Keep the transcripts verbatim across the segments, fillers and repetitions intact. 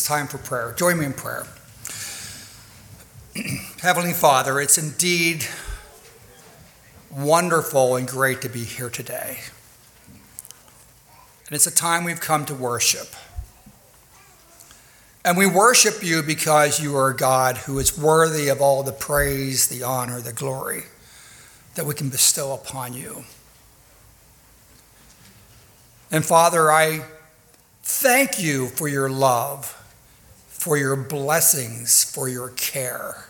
time for prayer. Join me in prayer. Heavenly Father, it's indeed wonderful and great to be here today. And it's a time we've come to worship. And we worship you because you are a God who is worthy of all the praise, the honor, the glory that we can bestow upon you. And Father, I thank you for your love, for your blessings, for your care,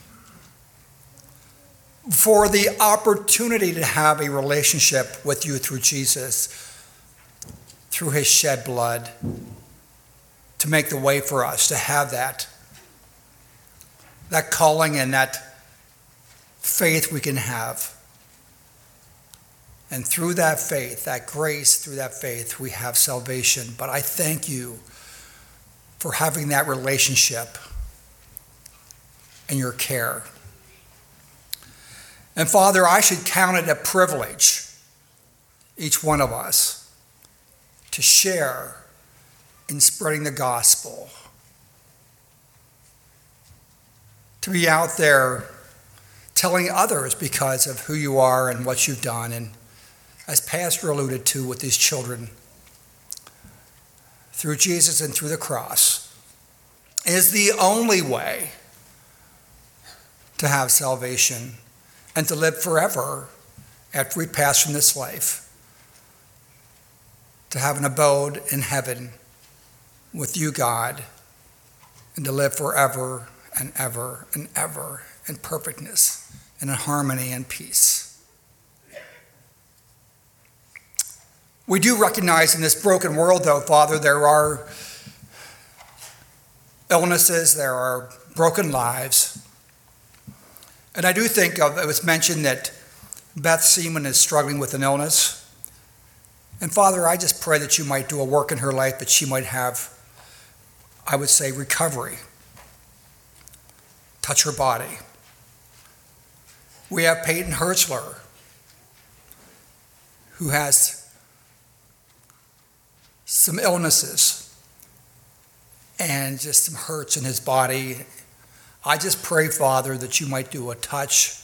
for the opportunity to have a relationship with you through Jesus, through his shed blood, to make the way for us to have that, that calling and that faith we can have. And through that faith, that grace, through that faith, we have salvation. But I thank you for having that relationship and your care. And Father, I should count it a privilege, each one of us, to share in spreading the gospel, to be out there telling others because of who you are and what you've done. And as Pastor alluded to with these children, through Jesus and through the cross, is the only way to have salvation and to live forever after we pass from this life, to have an abode in heaven with you, God, and to live forever and ever and ever in perfectness and in harmony and peace. We do recognize in this broken world, though, Father, there are illnesses, there are broken lives. And I do think of, it was mentioned that Beth Seaman is struggling with an illness. And Father, I just pray that you might do a work in her life, that she might have, I would say, recovery. Touch her body. We have Peyton Hertzler, who has some illnesses and just some hurts in his body. I just pray, Father, that you might do a touch,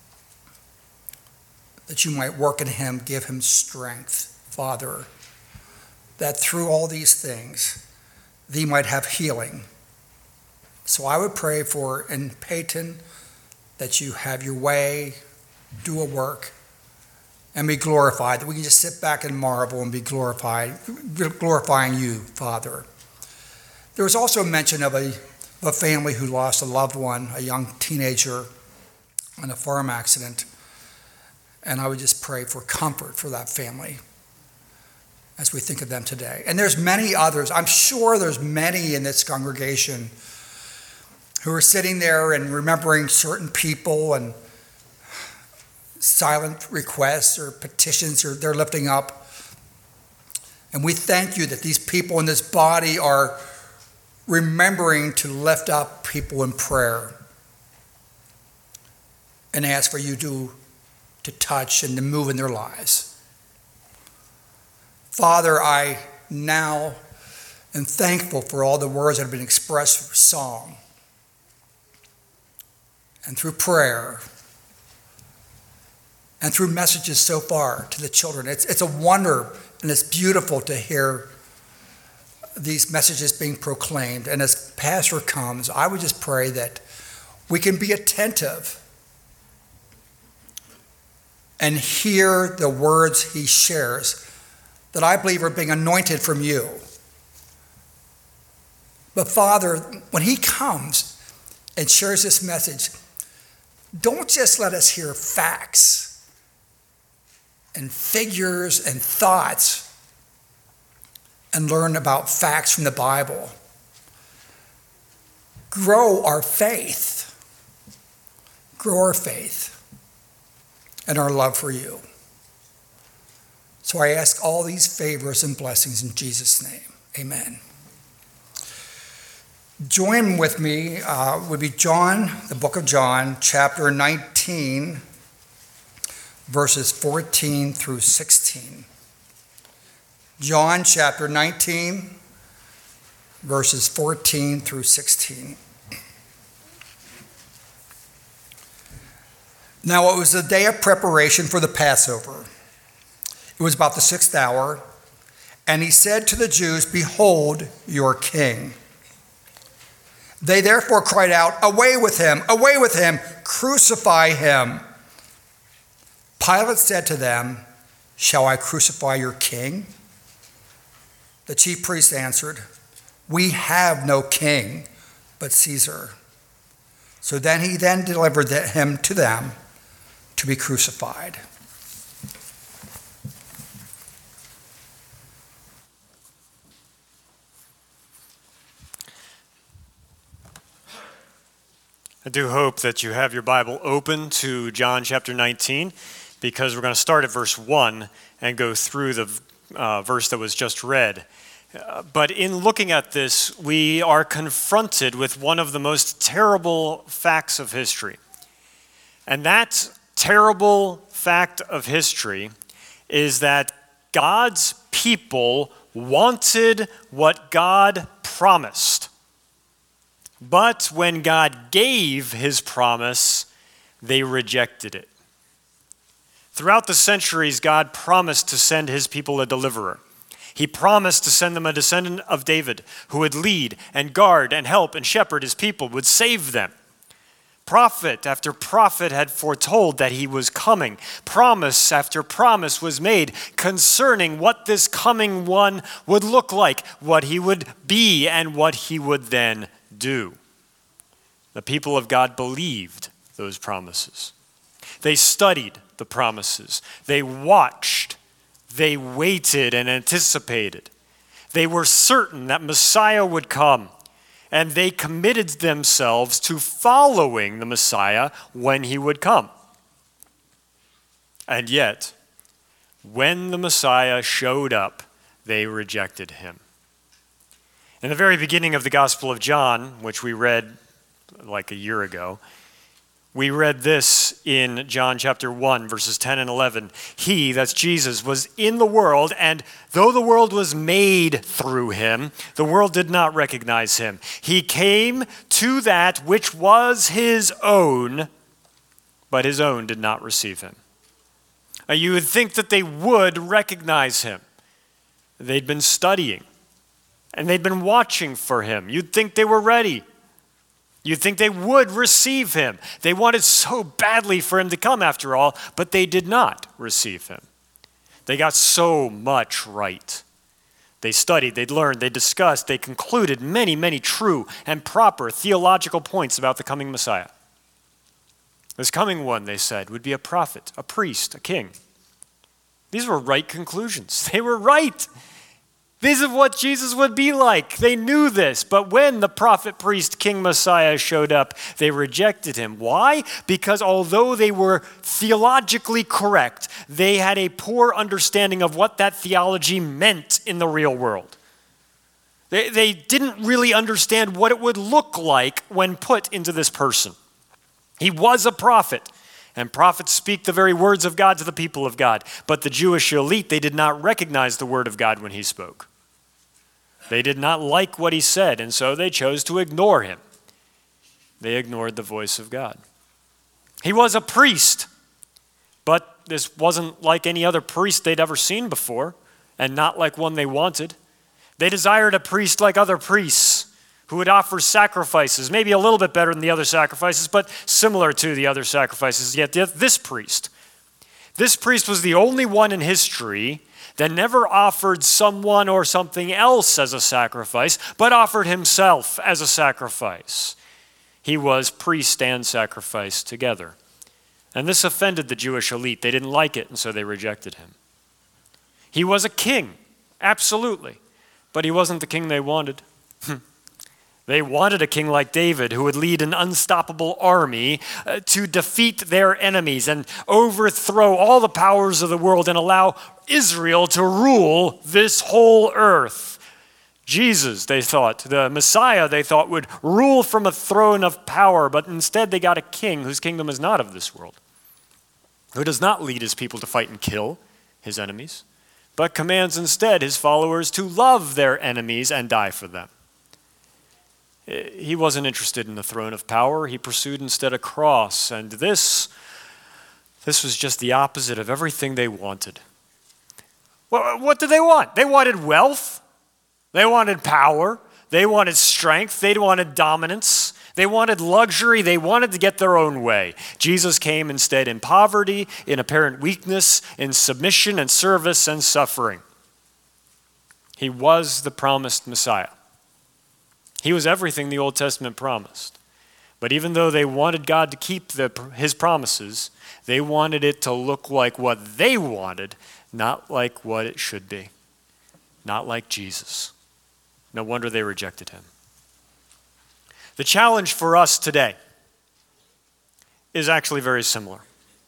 that you might work in him, give him strength, Father, that through all these things, thee might have healing. So I would pray for, in Peyton, that you have your way, do a work, and be glorified, that we can just sit back and marvel and be glorified, glorifying you, Father. There was also mention of a, a family who lost a loved one, a young teenager, in a farm accident. And I would just pray for comfort for that family as we think of them today. And there's many others. I'm sure there's many in this congregation who are sitting there and remembering certain people and silent requests or petitions or they're lifting up. And we thank you that these people in this body are remembering to lift up people in prayer and ask for you to, to touch and to move in their lives. Father, I now am thankful for all the words that have been expressed through song and through prayer and through messages so far to the children. It's, it's a wonder and it's beautiful to hear these messages being proclaimed. And as Pastor comes, I would just pray that we can be attentive and hear the words he shares that I believe are being anointed from you. But Father, when he comes and shares this message, don't just let us hear facts and figures and thoughts and learn about facts from the Bible. Grow our faith. Grow our faith and our love for you. So I ask all these favors and blessings in Jesus' name. Amen. Join with me uh, would be John, the book of John, chapter nineteen, verses fourteen through sixteen. John chapter nineteen, verses fourteen through sixteen. Now it was the day of preparation for the Passover. It was about the sixth hour, and he said to the Jews, "Behold your king." They therefore cried out, "Away with him! Away with him! Crucify him!" Pilate said to them, "Shall I crucify your king?" The chief priests answered, "We have no king but Caesar." So then he then delivered him to them to be crucified. I do hope that you have your Bible open to John chapter nineteen, because we're going to start at verse one and go through the uh, verse that was just read. Uh, but in looking at this, we are confronted with one of the most terrible facts of history. And that terrible fact of history is that God's people wanted what God promised. But when God gave his promise, they rejected it. Throughout the centuries, God promised to send his people a deliverer. He promised to send them a descendant of David who would lead and guard and help and shepherd his people, would save them. Prophet after prophet had foretold that he was coming. Promise after promise was made concerning what this coming one would look like, what he would be, and what he would then do. The people of God believed those promises. They studied the promises. They watched. They waited and anticipated. They were certain that Messiah would come. And they committed themselves to following the Messiah when he would come. And yet, when the Messiah showed up, they rejected him. In the very beginning of the Gospel of John, which we read like a year ago, we read this in John chapter one, verses ten and eleven. He, that's Jesus, was in the world, and though the world was made through him, the world did not recognize him. He came to that which was his own, but his own did not receive him. Now, you would think that they would recognize him. They'd been studying, and they'd been watching for him. You'd think they were ready. You'd think they would receive him. They wanted so badly for him to come, after all, but they did not receive him. They got so much right. They studied, they learned, they discussed, they concluded many, many true and proper theological points about the coming Messiah. This coming one, they said, would be a prophet, a priest, a king. These were right conclusions. They were right. This is what Jesus would be like. They knew this. But when the prophet, priest, king, Messiah showed up, they rejected him. Why? Because although they were theologically correct, they had a poor understanding of what that theology meant in the real world. They, they didn't really understand what it would look like when put into this person. He was a prophet. And prophets speak the very words of God to the people of God. But the Jewish elite, they did not recognize the word of God when he spoke. They did not like what he said, and so they chose to ignore him. They ignored the voice of God. He was a priest, but this wasn't like any other priest they'd ever seen before, and not like one they wanted. They desired a priest like other priests, who would offer sacrifices, maybe a little bit better than the other sacrifices, but similar to the other sacrifices. Yet this priest, this priest was the only one in history that never offered someone or something else as a sacrifice, but offered himself as a sacrifice. He was priest and sacrifice together. And this offended the Jewish elite. They didn't like it, and so they rejected him. He was a king, absolutely, but he wasn't the king they wanted. They wanted a king like David who would lead an unstoppable army uh, to defeat their enemies and overthrow all the powers of the world and allow Israel to rule this whole earth. Jesus, they thought, the Messiah, they thought, would rule from a throne of power, but instead they got a king whose kingdom is not of this world, who does not lead his people to fight and kill his enemies, but commands instead his followers to love their enemies and die for them. He wasn't interested in the throne of power. He pursued instead a cross. And this, this was just the opposite of everything they wanted. Well, what did they want? They wanted wealth. They wanted power. They wanted strength. They wanted dominance. They wanted luxury. They wanted to get their own way. Jesus came instead in poverty, in apparent weakness, in submission and service and suffering. He was the promised Messiah. He was everything the Old Testament promised. But even though they wanted God to keep the, his promises, they wanted it to look like what they wanted, not like what it should be. Not like Jesus. No wonder they rejected him. The challenge for us today is actually very similar.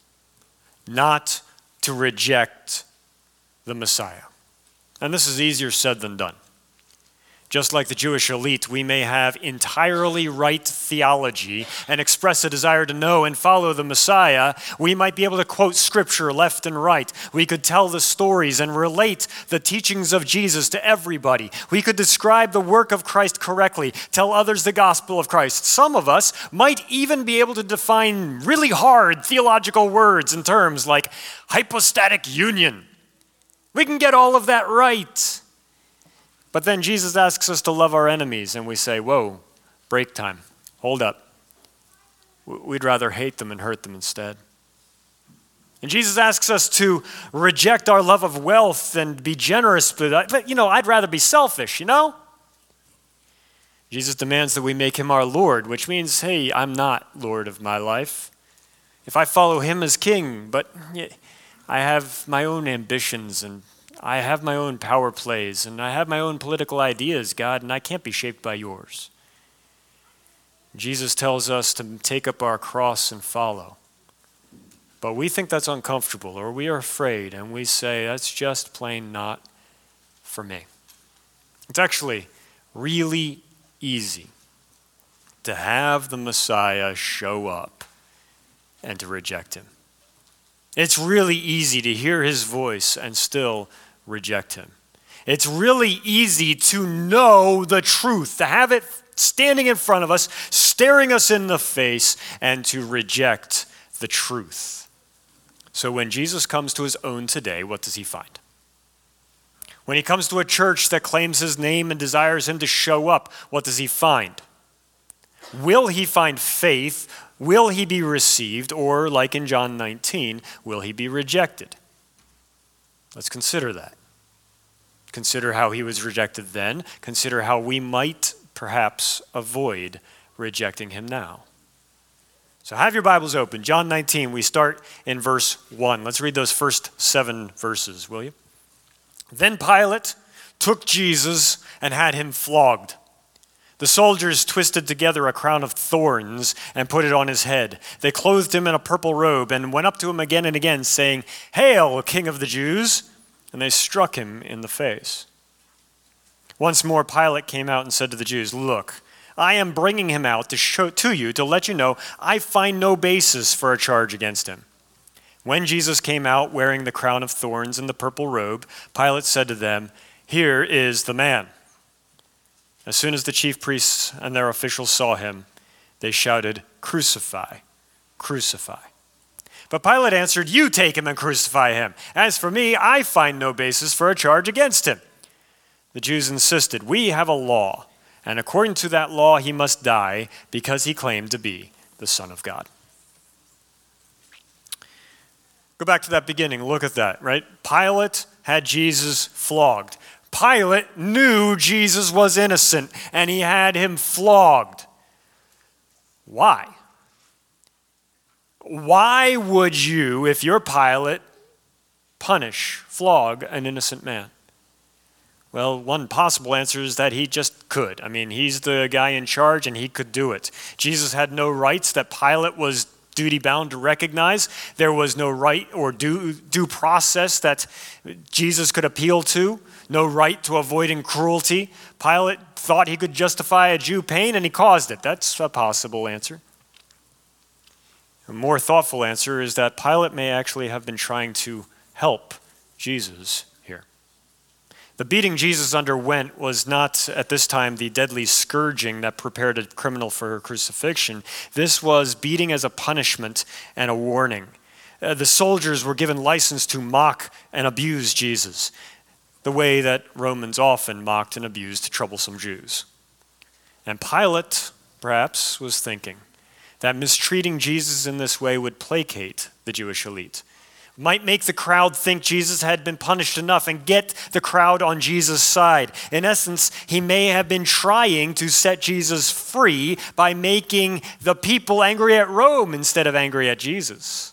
Not to reject the Messiah. And this is easier said than done. Just like the Jewish elite, we may have entirely right theology and express a desire to know and follow the Messiah. We might be able to quote scripture left and right. We could tell the stories and relate the teachings of Jesus to everybody. We could describe the work of Christ correctly, tell others the gospel of Christ. Some of us might even be able to define really hard theological words and terms like hypostatic union. We can get all of that right. But then Jesus asks us to love our enemies, and we say, whoa, break time. Hold up. We'd rather hate them and hurt them instead. And Jesus asks us to reject our love of wealth and be generous, but, you know, I'd rather be selfish, you know? Jesus demands that we make him our Lord, which means, hey, I'm not Lord of my life. If I follow him as king, but I have my own ambitions and I have my own power plays, and I have my own political ideas, God, and I can't be shaped by yours. Jesus tells us to take up our cross and follow. But we think that's uncomfortable, or we are afraid, and we say, that's just plain not for me. It's actually really easy to have the Messiah show up and to reject him. It's really easy to hear his voice and still reject him. It's really easy to know the truth, to have it standing in front of us, staring us in the face, and to reject the truth. So when Jesus comes to his own today, what does he find? When he comes to a church that claims his name and desires him to show up, what does he find? Will he find faith? Will he be received? Or, like in John nineteen, will he be rejected? Let's consider that. Consider how he was rejected then. Consider how we might perhaps avoid rejecting him now. So have your Bibles open. John nineteen, we start in verse one. Let's read those first seven verses, will you? Then Pilate took Jesus and had him flogged. The soldiers twisted together a crown of thorns and put it on his head. They clothed him in a purple robe and went up to him again and again, saying, "Hail, King of the Jews!" And they struck him in the face. Once more Pilate came out and said to the Jews, "Look, I am bringing him out to show to you, to let you know I find no basis for a charge against him." When Jesus came out wearing the crown of thorns and the purple robe, Pilate said to them, "Here is the man." As soon as the chief priests and their officials saw him, they shouted, "Crucify, crucify." But Pilate answered, "You take him and crucify him. As for me, I find no basis for a charge against him." The Jews insisted, "We have a law, and according to that law he must die because he claimed to be the Son of God." Go back to that beginning. Look at that, right? Pilate had Jesus flogged. Pilate knew Jesus was innocent, and he had him flogged. Why? Why would you, if you're Pilate, punish, flog an innocent man? Well, one possible answer is that he just could. I mean, he's the guy in charge, and he could do it. Jesus had no rights that Pilate was duty-bound to recognize. There was no right or due, due process that Jesus could appeal to. No right to avoiding cruelty. Pilate thought he could justify a Jew pain, and he caused it. That's a possible answer. A more thoughtful answer is that Pilate may actually have been trying to help Jesus here. The beating Jesus underwent was not at this time the deadly scourging that prepared a criminal for crucifixion. This was beating as a punishment and a warning. Uh, the soldiers were given license to mock and abuse Jesus, the way that Romans often mocked and abused troublesome Jews. And Pilate, perhaps, was thinking that mistreating Jesus in this way would placate the Jewish elite, might make the crowd think Jesus had been punished enough and get the crowd on Jesus' side. In essence, he may have been trying to set Jesus free by making the people angry at Rome instead of angry at Jesus.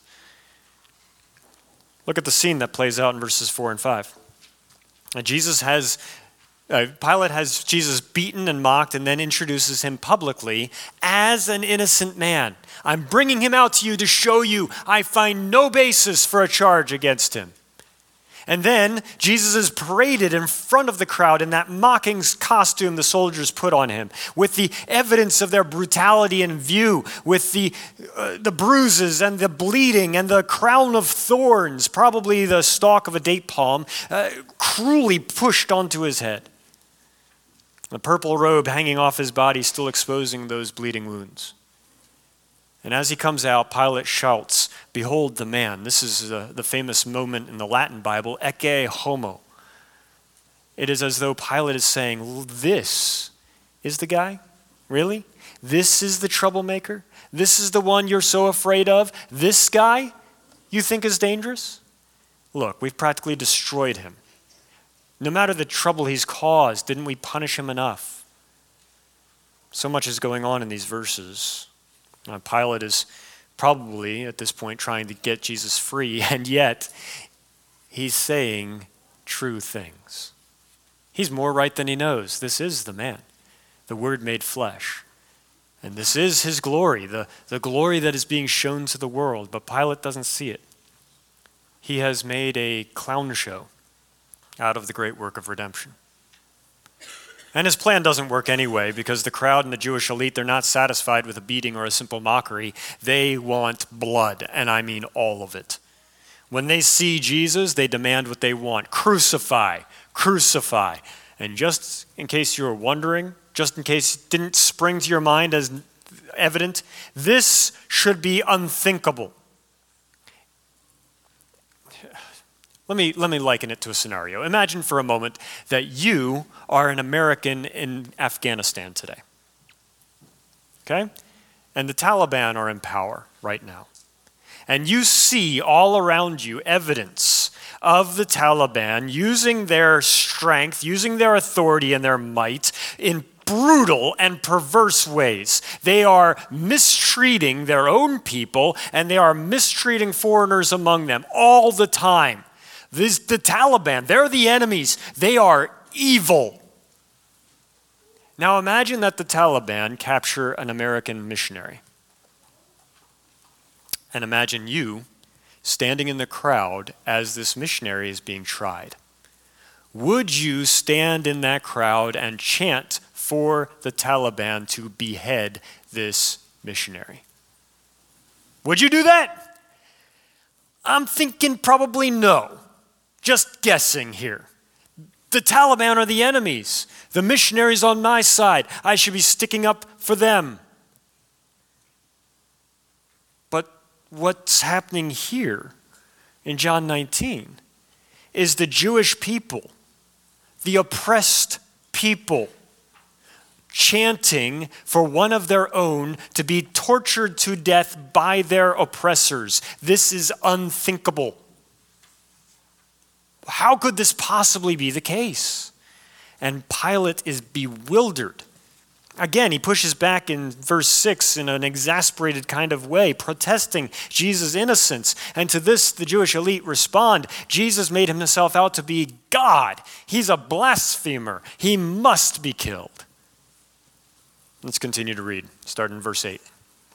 Look at the scene that plays out in verses four and five. Jesus has, uh, Pilate has Jesus beaten and mocked and then introduces him publicly as an innocent man. I'm bringing him out to you to show you I find no basis for a charge against him. And then Jesus is paraded in front of the crowd in that mocking costume the soldiers put on him, with the evidence of their brutality in view, with the, uh, the bruises and the bleeding and the crown of thorns, probably the stalk of a date palm, uh, cruelly pushed onto his head. The purple robe hanging off his body still exposing those bleeding wounds. And as he comes out, Pilate shouts, "Behold the man." This is uh, the famous moment in the Latin Bible, ecce homo. It is as though Pilate is saying, this is the guy? Really? This is the troublemaker? This is the one you're so afraid of? This guy you think is dangerous? Look, we've practically destroyed him. No matter the trouble he's caused, didn't we punish him enough? So much is going on in these verses. Uh, Pilate is probably, at this point, trying to get Jesus free, and yet he's saying true things. He's more right than he knows. This is the man, the Word made flesh. And this is his glory, the, the glory that is being shown to the world, but Pilate doesn't see it. He has made a clown show out of the great work of redemption. And his plan doesn't work anyway, because the crowd and the Jewish elite, they're not satisfied with a beating or a simple mockery. They want blood, and I mean all of it. When they see Jesus, they demand what they want. Crucify, crucify. And just in case you were wondering, just in case it didn't spring to your mind as evident, this should be unthinkable. Let me, let me liken it to a scenario. Imagine for a moment that you are an American in Afghanistan today. Okay? And the Taliban are in power right now. And you see all around you evidence of the Taliban using their strength, using their authority and their might in brutal and perverse ways. They are mistreating their own people, and they are mistreating foreigners among them all the time. This, the Taliban, they're the enemies. They are evil. Now imagine that the Taliban capture an American missionary. And imagine you standing in the crowd as this missionary is being tried. Would you stand in that crowd and chant for the Taliban to behead this missionary? Would you do that? I'm thinking probably no. Just guessing here. The Taliban are the enemies. The missionaries on my side. I should be sticking up for them. But what's happening here in John nineteen is the Jewish people, the oppressed people, chanting for one of their own to be tortured to death by their oppressors. This is unthinkable. How could this possibly be the case? And Pilate is bewildered. Again, he pushes back in verse six in an exasperated kind of way, protesting Jesus' innocence. And to this, the Jewish elite respond, Jesus made himself out to be God. He's a blasphemer. He must be killed. Let's continue to read, start in verse eight.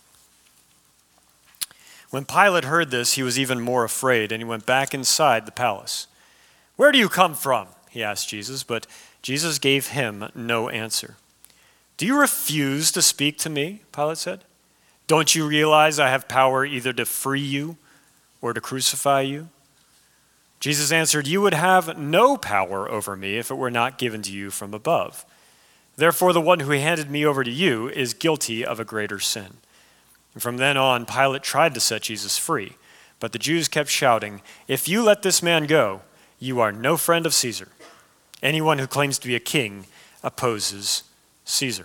When Pilate heard this, he was even more afraid, and he went back inside the palace. "Where do you come from?" he asked Jesus, but Jesus gave him no answer. "Do you refuse to speak to me?" Pilate said. "Don't you realize I have power either to free you or to crucify you?" Jesus answered, "You would have no power over me if it were not given to you from above. Therefore, the one who handed me over to you is guilty of a greater sin." And from then on, Pilate tried to set Jesus free, but the Jews kept shouting, "If you let this man go, you are no friend of Caesar. Anyone who claims to be a king opposes Caesar."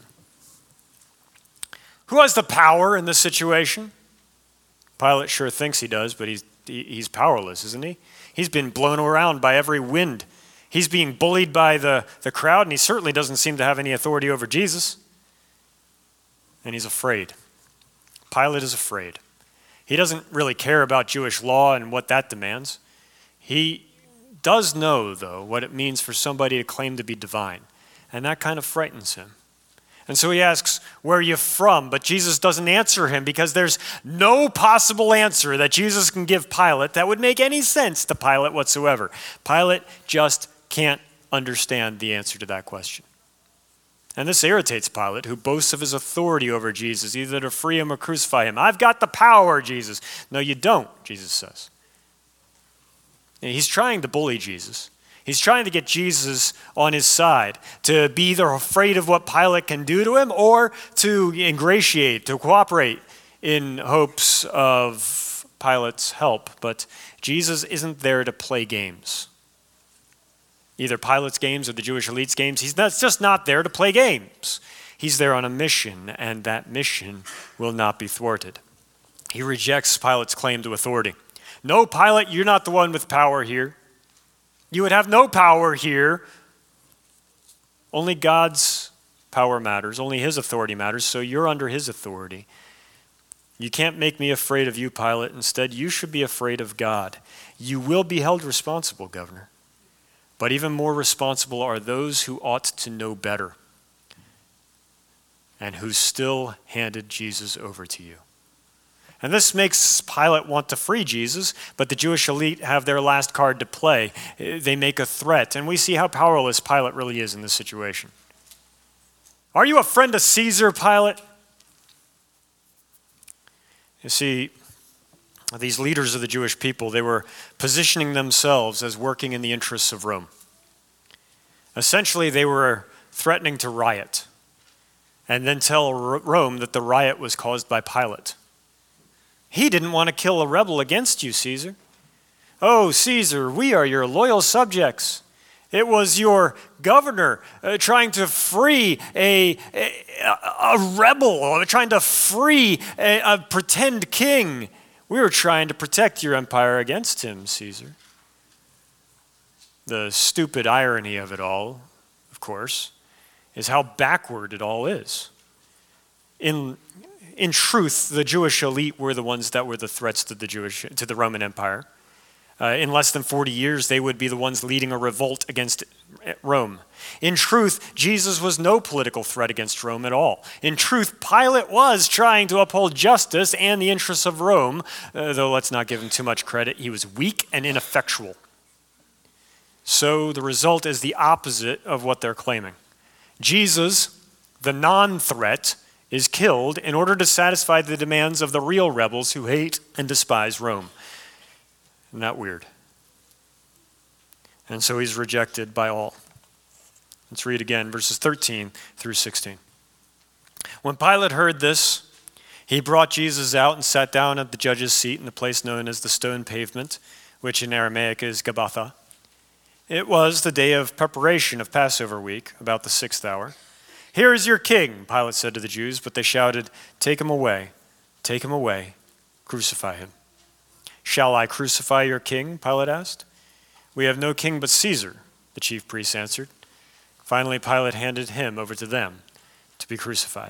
Who has the power in this situation? Pilate sure thinks he does, but he's, he's powerless, isn't he? He's been blown around by every wind. He's being bullied by the, the crowd, and he certainly doesn't seem to have any authority over Jesus. And he's afraid. Pilate is afraid. He doesn't really care about Jewish law and what that demands. He does know, though, what it means for somebody to claim to be divine, and that kind of frightens him. And so he asks, "Where are you from?" But Jesus doesn't answer him because there's no possible answer that Jesus can give Pilate that would make any sense to Pilate whatsoever. Pilate just can't understand the answer to that question. And this irritates Pilate, who boasts of his authority over Jesus, either to free him or crucify him. "I've got the power, Jesus." "No, you don't," Jesus says. And he's trying to bully Jesus. He's trying to get Jesus on his side, to be either afraid of what Pilate can do to him or to ingratiate, to cooperate in hopes of Pilate's help. But Jesus isn't there to play games. Either Pilate's games or the Jewish elite's games. He's not, just not there to play games. He's there on a mission, and that mission will not be thwarted. He rejects Pilate's claim to authority. "No, Pilate, you're not the one with power here. You would have no power here. Only God's power matters. Only his authority matters, so you're under his authority. You can't make me afraid of you, Pilate. Instead, you should be afraid of God. You will be held responsible, Governor. But even more responsible are those who ought to know better and who still handed Jesus over to you." And this makes Pilate want to free Jesus, but the Jewish elite have their last card to play. They make a threat, and we see how powerless Pilate really is in this situation. "Are you a friend of Caesar, Pilate?" You see, these leaders of the Jewish people, they were positioning themselves as working in the interests of Rome. Essentially, they were threatening to riot and then tell Rome that the riot was caused by Pilate. "He didn't want to kill a rebel against you, Caesar. Oh, Caesar, we are your loyal subjects. It was your governor uh, trying to free a, a, a rebel, trying to free a, a pretend king. We were trying to protect your empire against him, Caesar." The stupid irony of it all, of course, is how backward it all is. In In truth, the Jewish elite were the ones that were the threats to the Jewish to the Roman Empire. Uh, in less than forty years, they would be the ones leading a revolt against Rome. In truth, Jesus was no political threat against Rome at all. In truth, Pilate was trying to uphold justice and the interests of Rome, uh, though let's not give him too much credit. He was weak and ineffectual. So the result is the opposite of what they're claiming. Jesus, the non-threat, is killed in order to satisfy the demands of the real rebels who hate and despise Rome. Isn't that weird? And so he's rejected by all. Let's read again, verses thirteen through sixteen. "When Pilate heard this, he brought Jesus out and sat down at the judge's seat in the place known as the stone pavement, which in Aramaic is Gabbatha. It was the day of preparation of Passover week, about the sixth hour. 'Here is your king,' Pilate said to the Jews, but they shouted, 'Take him away, take him away, crucify him.' 'Shall I crucify your king?' Pilate asked. 'We have no king but Caesar,' the chief priests answered. Finally, Pilate handed him over to them to be crucified."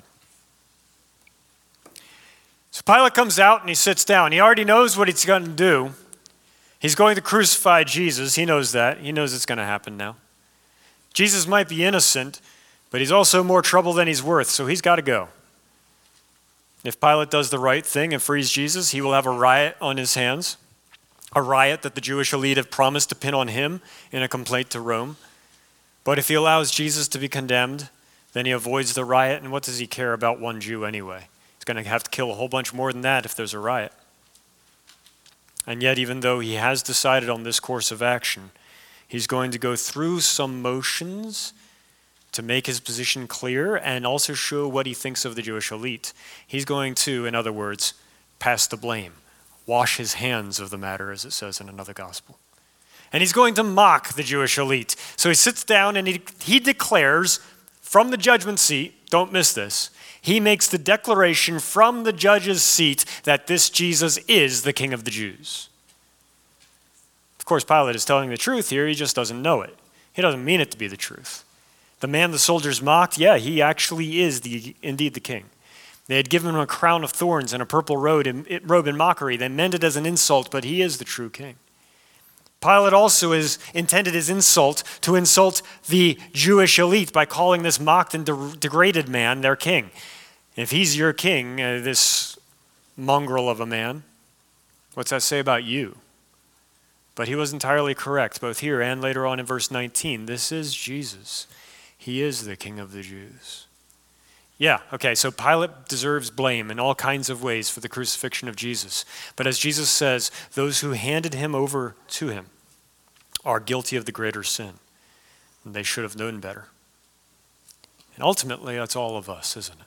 So Pilate comes out and he sits down. He already knows what he's going to do. He's going to crucify Jesus. He knows that. He knows it's going to happen now. Jesus might be innocent, but he's also more trouble than he's worth, so he's got to go. If Pilate does the right thing and frees Jesus, he will have a riot on his hands, a riot that the Jewish elite have promised to pin on him in a complaint to Rome. But if he allows Jesus to be condemned, then he avoids the riot, and what does he care about one Jew anyway? He's going to have to kill a whole bunch more than that if there's a riot. And yet, even though he has decided on this course of action, he's going to go through some motions to make his position clear and also show what he thinks of the Jewish elite. He's going to, in other words, pass the blame, wash his hands of the matter, as it says in another gospel. And he's going to mock the Jewish elite. So he sits down and he, he declares from the judgment seat, don't miss this, he makes the declaration from the judge's seat that this Jesus is the King of the Jews. Of course, Pilate is telling the truth here, he just doesn't know it. He doesn't mean it to be the truth. The man the soldiers mocked, yeah, he actually is the, indeed the king. They had given him a crown of thorns and a purple robe in, robe in mockery. They meant it as an insult, but he is the true king. Pilate also is intended his insult to insult the Jewish elite by calling this mocked and de- degraded man their king. If he's your king, uh, this mongrel of a man, what's that say about you? But he was entirely correct, both here and later on in verse nineteen. This is Jesus. He is the King of the Jews. Yeah, okay, so Pilate deserves blame in all kinds of ways for the crucifixion of Jesus. But as Jesus says, those who handed him over to him are guilty of the greater sin. And they should have known better. And ultimately, that's all of us, isn't it?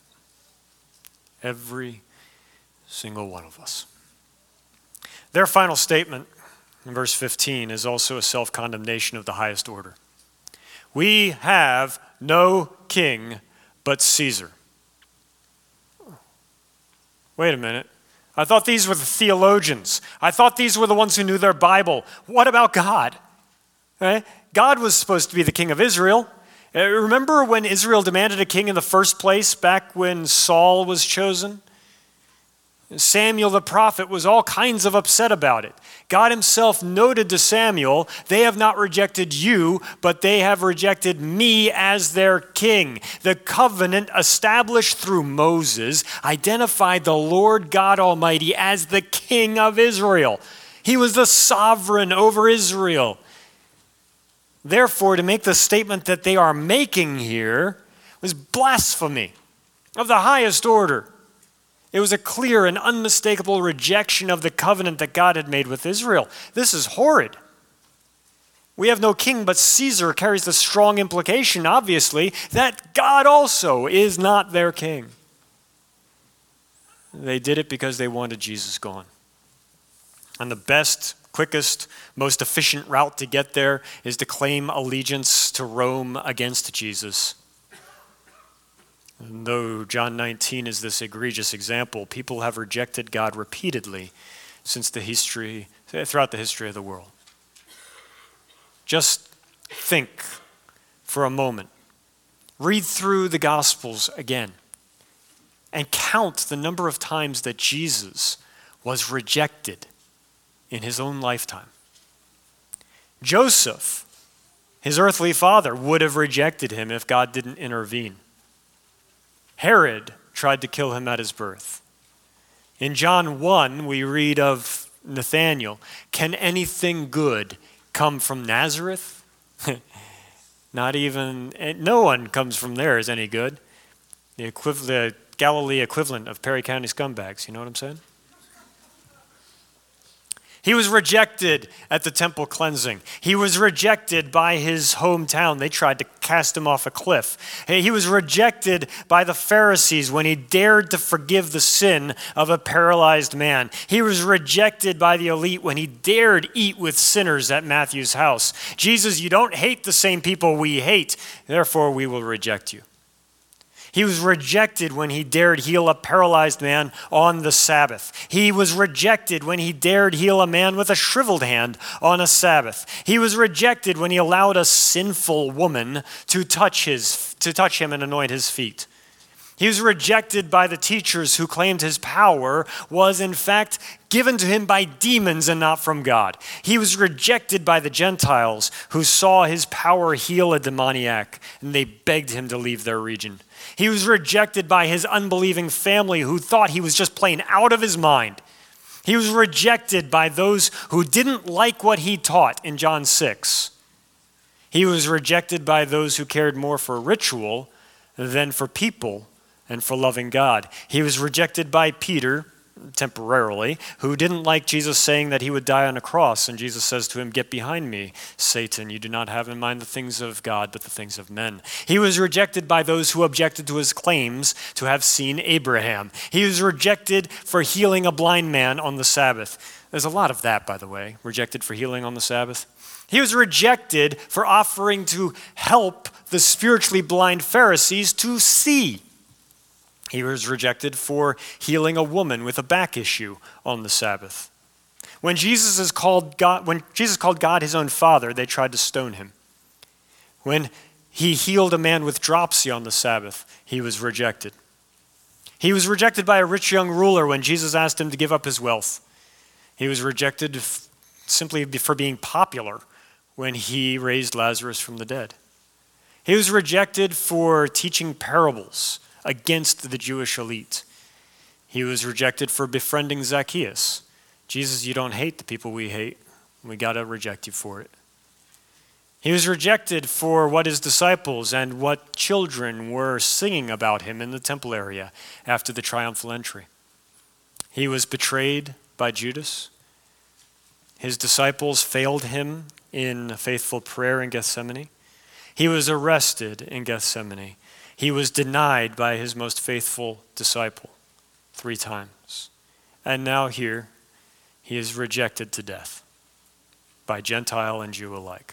Every single one of us. Their final statement in verse fifteen is also a self-condemnation of the highest order. We have no king but Caesar. Wait a minute. I thought these were the theologians. I thought these were the ones who knew their Bible. What about God? Right? God was supposed to be the king of Israel. Uh, remember when Israel demanded a king in the first place, back when Saul was chosen? Samuel the prophet was all kinds of upset about it. God himself noted to Samuel, they have not rejected you, but they have rejected me as their king. The covenant established through Moses identified the Lord God Almighty as the king of Israel. He was the sovereign over Israel. Therefore, to make the statement that they are making here was blasphemy of the highest order. It was a clear and unmistakable rejection of the covenant that God had made with Israel. This is horrid. We have no king, but Caesar carries the strong implication, obviously, that God also is not their king. They did it because they wanted Jesus gone. And the best, quickest, most efficient route to get there is to claim allegiance to Rome against Jesus. And though John nineteen is this egregious example, people have rejected God repeatedly since the history, throughout the history of the world. Just think for a moment. Read through the Gospels again and count the number of times that Jesus was rejected in his own lifetime. Joseph, his earthly father, would have rejected him if God didn't intervene. Herod tried to kill him at his birth. In John one, we read of Nathanael, can anything good come from Nazareth? Not even, no one comes from there is any good. The, equiv- the Galilee equivalent of Perry County scumbags, you know what I'm saying? He was rejected at the temple cleansing. He was rejected by his hometown. They tried to cast him off a cliff. He was rejected by the Pharisees when he dared to forgive the sin of a paralyzed man. He was rejected by the elite when he dared eat with sinners at Matthew's house. Jesus, you don't hate the same people we hate, therefore we will reject you. He was rejected when he dared heal a paralyzed man on the Sabbath. He was rejected when he dared heal a man with a shriveled hand on a Sabbath. He was rejected when he allowed a sinful woman to touch his, to touch him and anoint his feet. He was rejected by the teachers who claimed his power was in fact given to him by demons and not from God. He was rejected by the Gentiles who saw his power heal a demoniac, and they begged him to leave their region. He was rejected by his unbelieving family who thought he was just plain out of his mind. He was rejected by those who didn't like what he taught in John six. He was rejected by those who cared more for ritual than for people and for loving God. He was rejected by Peter temporarily, who didn't like Jesus saying that he would die on a cross. And Jesus says to him, "Get behind me, Satan. You do not have in mind the things of God, but the things of men." He was rejected by those who objected to his claims to have seen Abraham. He was rejected for healing a blind man on the Sabbath. There's a lot of that, by the way, rejected for healing on the Sabbath. He was rejected for offering to help the spiritually blind Pharisees to see. He was rejected for healing a woman with a back issue on the Sabbath. When Jesus is called God, when Jesus called God his own Father, they tried to stone him. When he healed a man with dropsy on the Sabbath, he was rejected. He was rejected by a rich young ruler when Jesus asked him to give up his wealth. He was rejected f- simply for being popular when he raised Lazarus from the dead. He was rejected for teaching parables against the Jewish elite. He was rejected for befriending Zacchaeus. Jesus, you don't hate the people we hate. We got to reject you for it. He was rejected for what his disciples and what children were singing about him in the temple area after the triumphal entry. He was betrayed by Judas. His disciples failed him in faithful prayer in Gethsemane. He was arrested in Gethsemane. He was denied by his most faithful disciple three times. And now here, he is rejected to death by Gentile and Jew alike.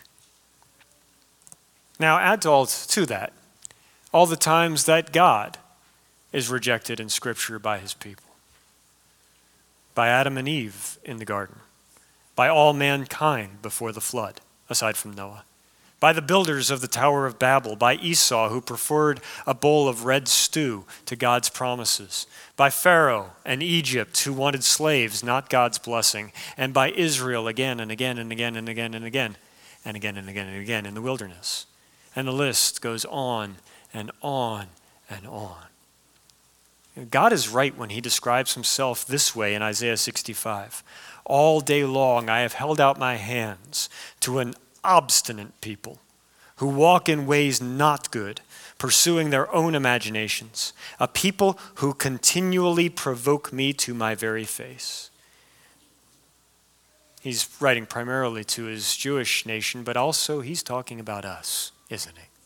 Now add to all to that all the times that God is rejected in Scripture by his people. By Adam and Eve in the garden. By all mankind before the flood, aside from Noah. By the builders of the Tower of Babel, by Esau, who preferred a bowl of red stew to God's promises, by Pharaoh and Egypt, who wanted slaves, not God's blessing, and by Israel again and again and again and again and again and again and again and again in the wilderness. And the list goes on and on and on. God is right when he describes himself this way in Isaiah sixty-five. All day long I have held out my hands to an obstinate people who walk in ways not good, pursuing their own imaginations, a people who continually provoke me to my very face. He's writing primarily to his Jewish nation, but also he's talking about us, isn't he?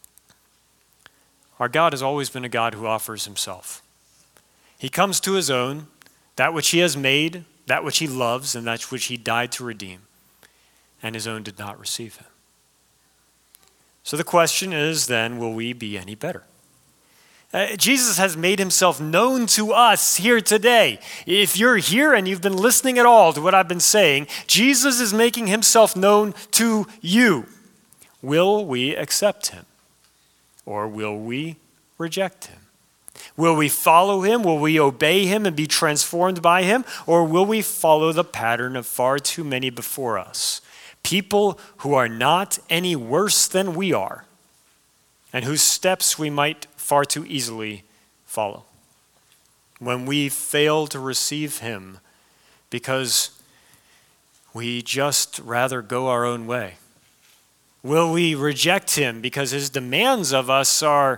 Our God has always been a God who offers himself. He comes to his own, that which he has made, that which he loves, and that which he died to redeem. And his own did not receive him. So the question is then, will we be any better? Uh, Jesus has made himself known to us here today. If you're here and you've been listening at all to what I've been saying, Jesus is making himself known to you. Will we accept him? Or will we reject him? Will we follow him? Will we obey him and be transformed by him? Or will we follow the pattern of far too many before us? People who are not any worse than we are, and whose steps we might far too easily follow. When we fail to receive him because we just rather go our own way. Will we reject him because his demands of us are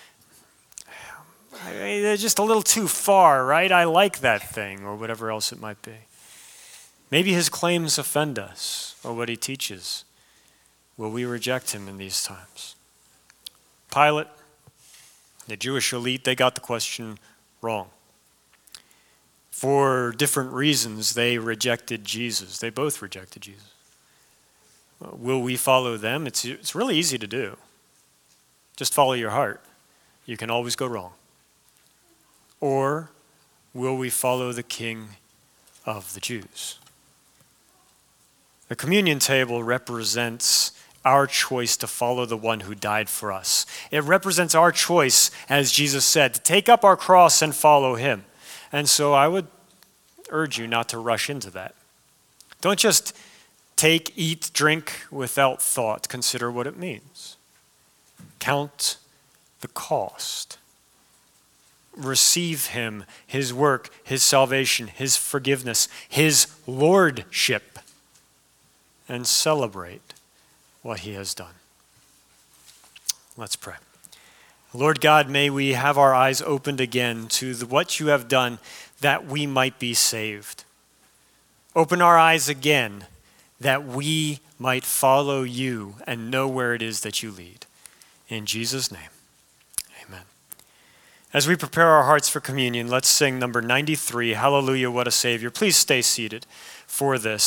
they're just a little too far, right? I like that thing, or whatever else it might be. Maybe his claims offend us, or what he teaches. Will we reject him in these times? Pilate, the Jewish elite, they got the question wrong. For different reasons, they rejected Jesus. They both rejected Jesus. Will we follow them? It's, it's really easy to do. Just follow your heart. You can always go wrong. Or will we follow the King of the Jews? The communion table represents our choice to follow the one who died for us. It represents our choice, as Jesus said, to take up our cross and follow him. And so I would urge you not to rush into that. Don't just take, eat, drink without thought. Consider what it means. Count the cost. Receive him, his work, his salvation, his forgiveness, his lordship, and celebrate what he has done. Let's pray. Lord God, may we have our eyes opened again to the, what you have done that we might be saved. Open our eyes again that we might follow you and know where it is that you lead. In Jesus' name, amen. As we prepare our hearts for communion, let's sing number ninety-three, Hallelujah, What a Savior. Please stay seated for this.